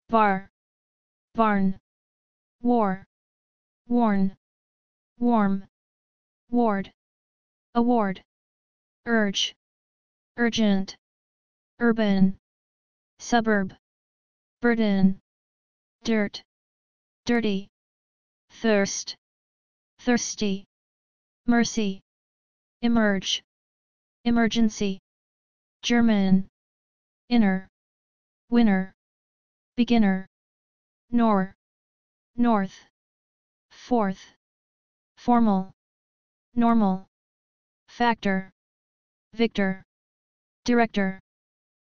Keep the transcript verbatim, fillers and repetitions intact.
var, varn, war, warn, warm, ward, award, urge, urgent, urban, suburb, burden, dirt, dirty, thirst, thirsty, mercy, emerge, emergency, German, inner, winner, beginner, nor, north, fourth, formal, normal, factor, victor, director,